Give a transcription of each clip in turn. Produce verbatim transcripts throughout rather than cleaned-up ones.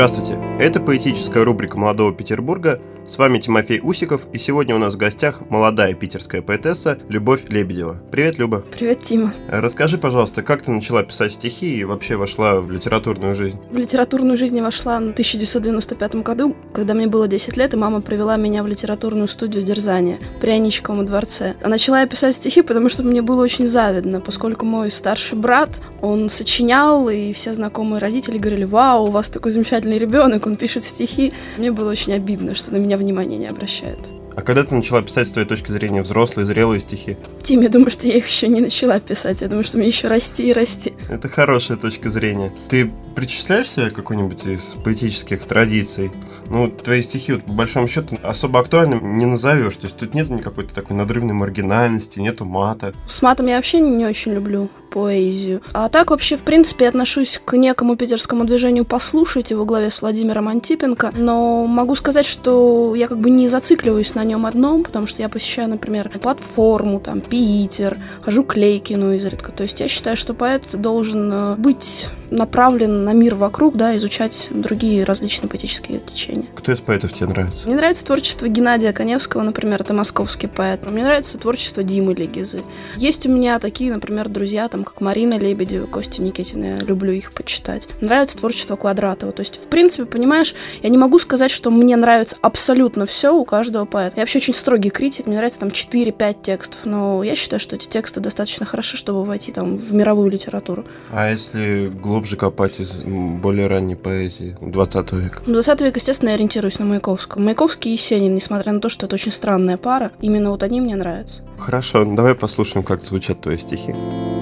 Здравствуйте, это поэтическая рубрика «Молодого Петербурга». С вами Тимофей Усиков, и сегодня у нас в гостях молодая питерская поэтесса Любовь Лебедева. Привет, Люба. Привет, Тима. Расскажи, пожалуйста, как ты начала писать стихи и вообще вошла в литературную жизнь? В литературную жизнь я вошла в тысяча девятьсот девяносто пятом году, когда мне было десять лет, и мама привела меня в литературную студию «Дерзание» при Аничковом дворце. А начала я писать стихи, потому что мне было очень завидно, поскольку мой старший брат, он сочинял, и все знакомые родители говорили: «Вау, у вас такой замечательный ребенок, он пишет стихи». Мне было очень обидно, что на меня внимания не обращают. А когда ты начала писать с твоей точки зрения взрослые, зрелые стихи? Тим, я думаю, что я их еще не начала писать. Я думаю, что мне еще расти и расти. Это хорошая точка зрения. Ты причисляешь себя к какой-нибудь из поэтических традиций? Ну, твои стихи, вот, по большому счету, особо актуальным не назовешь. То есть тут нет никакой такой надрывной маргинальности, нету мата. С матом я вообще не очень люблю поэзию. А так вообще, в принципе, отношусь к некому питерскому движению «Послушайте» во главе с Владимиром Антипенко. Но могу сказать, что я как бы не зацикливаюсь на нем одном, потому что я посещаю, например, платформу, там, Питер, хожу к Лейкину изредка. То есть я считаю, что поэт должен быть направлен на мир вокруг, да, изучать другие различные поэтические течения. Кто из поэтов тебе нравится? Мне нравится творчество Геннадия Каневского, например, это московский поэт. Мне нравится творчество Димы Легизы. Есть у меня такие, например, друзья, там, как Марина Лебедева, Костя Никитина, я люблю их почитать. Нравится творчество Квадратова. То есть, в принципе, понимаешь, я не могу сказать, что мне нравится абсолютно все у каждого поэта. Я вообще очень строгий критик, мне нравится там четыре-пять текстов, но я считаю, что эти тексты достаточно хороши, чтобы войти там в мировую литературу. А если глубже копать из более ранней поэзии двадцатого века? двадцатый век, естественно, я ориентируюсь на Маяковского. Маяковский и Есенин, несмотря на то, что это очень странная пара, именно вот они мне нравятся. Хорошо, давай послушаем, как звучат твои стихи.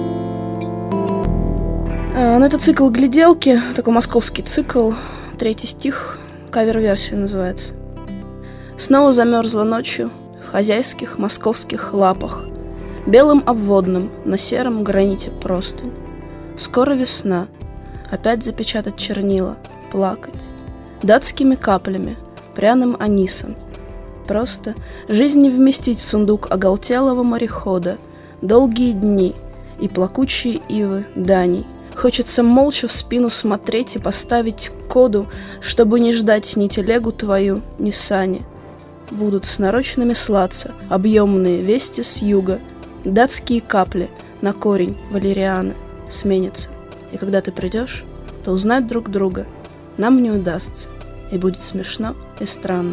А, ну, это цикл «Гляделки», такой московский цикл, третий стих, кавер-версия называется. Снова замерзла ночью в хозяйских московских лапах, белым обводным на сером граните простынь. Скоро весна, опять запечатать чернила, плакать датскими каплями, пряным анисом. Просто жизнь не вместить в сундук оголтелого морехода, долгие дни и плакучие ивы даней. Хочется молча в спину смотреть и поставить коду, чтобы не ждать ни телегу твою, ни сани. Будут с нарочными слаться объемные вести с юга, датские капли на корень валерианы сменятся. И когда ты придешь, то узнать друг друга нам не удастся, и будет смешно и странно.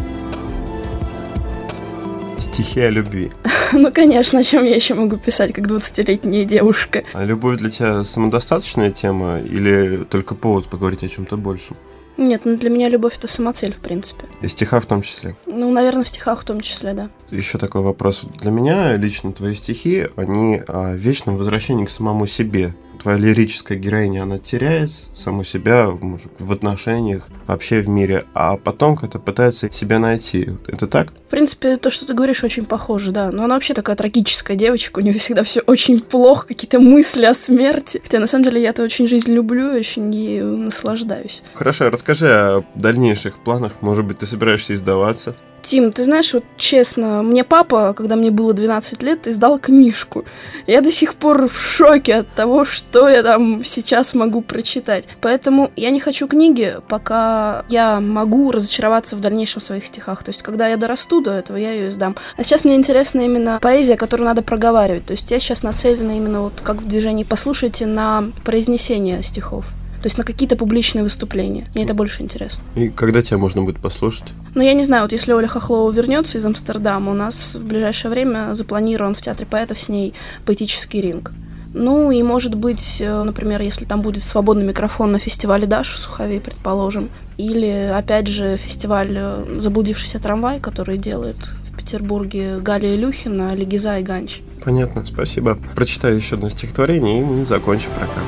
Стихи о любви. Ну, конечно, о чем я еще могу писать, как двадцатилетняя девушка. А любовь для тебя самодостаточная тема или только повод поговорить о чем-то большем? Нет, ну для меня любовь — это самоцель, в принципе. И стиха в том числе? Ну, наверное, в стихах в том числе, да. Еще такой вопрос. Для меня лично твои стихи, они о вечном возвращении к самому себе. Твоя лирическая героиня, она теряет саму себя, может, в отношениях, вообще в мире, а потом как-то пытается себя найти. Это так? В принципе, то, что ты говоришь, очень похоже, да. Но она вообще такая трагическая девочка, у нее всегда все очень плохо, какие-то мысли о смерти. Хотя, на самом деле, я-то очень жизнь люблю и очень ею наслаждаюсь. Хорошо, расскажи о дальнейших планах. Может быть, ты собираешься издаваться? Тим, ты знаешь, вот честно, мне папа, когда мне было двенадцать лет, издал книжку. Я до сих пор в шоке от того, что я там сейчас могу прочитать. Поэтому я не хочу книги, пока я могу разочароваться в дальнейшем в своих стихах. То есть, когда я дорасту до этого, я ее издам. А сейчас мне интересна именно поэзия, которую надо проговаривать. То есть, я сейчас нацелена именно вот как в движении «Послушайте» на произнесение стихов. То есть на какие-то публичные выступления. Мне это больше интересно. И когда тебя можно будет послушать? Ну, я не знаю, вот если Оля Хохлова вернется из Амстердама, у нас в ближайшее время запланирован в Театре поэтов с ней поэтический ринг. Ну, и, может быть, например, если там будет свободный микрофон на фестивале «Даш» в Суховей, предположим, или, опять же, фестиваль «Заблудившийся трамвай», который делает в Петербурге Галя Илюхина, Легиза и Ганч. Понятно, спасибо. Прочитаю еще одно стихотворение, и мы закончим программу.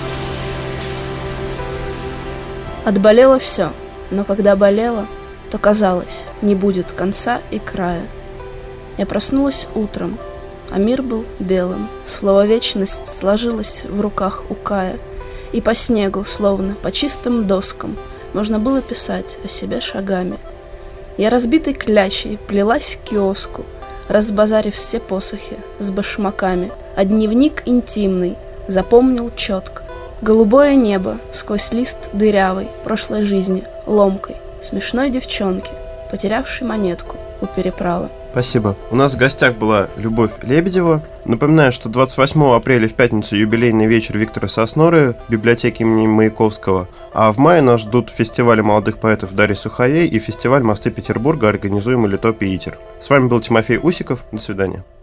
Отболело все, но когда болело, то казалось, не будет конца и края. Я проснулась утром, а мир был белым, слово «вечность» сложилось в руках у Кая, и по снегу, словно по чистым доскам, можно было писать о себе шагами. Я разбитой клячей плелась к киоску, разбазарив все посохи с башмаками, а дневник интимный запомнил четко. Голубое небо сквозь лист дырявый прошлой жизни, ломкой, смешной девчонки, потерявшей монетку у переправы. Спасибо. У нас в гостях была Любовь Лебедева. Напоминаю, что двадцать восьмого апреля в пятницу юбилейный вечер Виктора Сосноры в библиотеке имени Маяковского. А в мае нас ждут фестивали молодых поэтов Дарьи Сухоей и фестиваль «Мосты Петербурга», организуемый Литопи Итер. С вами был Тимофей Усиков. До свидания.